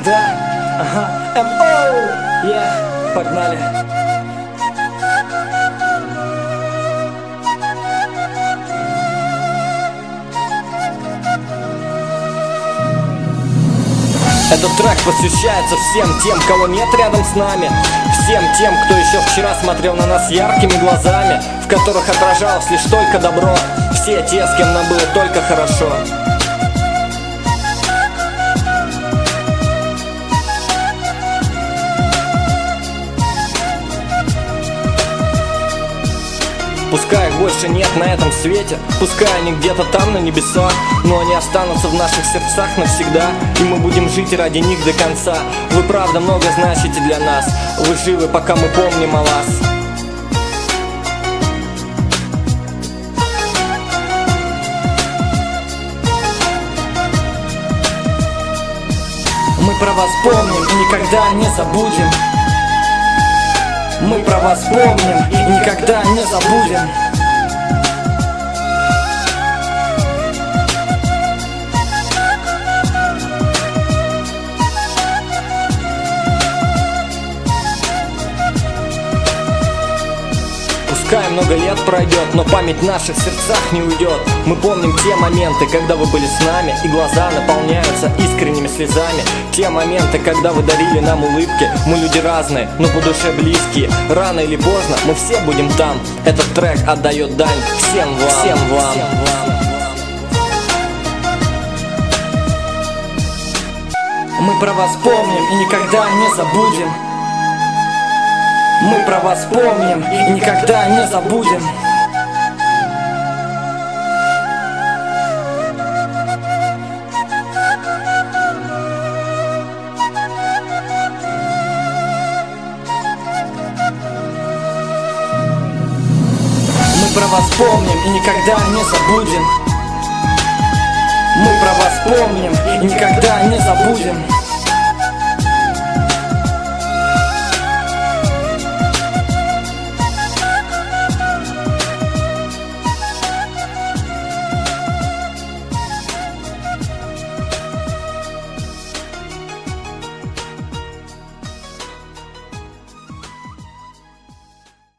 Да, ага, МО, погнали. Этот трек посвящается всем тем, кого нет рядом с нами, всем тем, кто еще вчера смотрел на нас яркими глазами, в которых отражалось лишь только добро, все те, с кем нам было только хорошо. Пускай их больше нет на этом свете, пускай они где-то там на небесах, но они останутся в наших сердцах навсегда, и мы будем жить ради них до конца. Вы правда много значите для нас, вы живы, пока мы помним о вас. Мы про вас помним и никогда не забудем. Мы про вас помним и никогда не забудем. Пускай много лет пройдет, но память в наших сердцах не уйдет. Мы помним те моменты, когда вы были с нами, и глаза наполняются искренними слезами. Те моменты, когда вы дарили нам улыбки. Мы люди разные, но по душе близкие. Рано или поздно мы все будем там. Этот трек отдает дань всем вам, всем вам. Мы про вас помним и никогда не забудем. Мы про вас помним и никогда не забудем. Мы про вас помним и никогда не забудем. Мы про вас помним и никогда не забудем.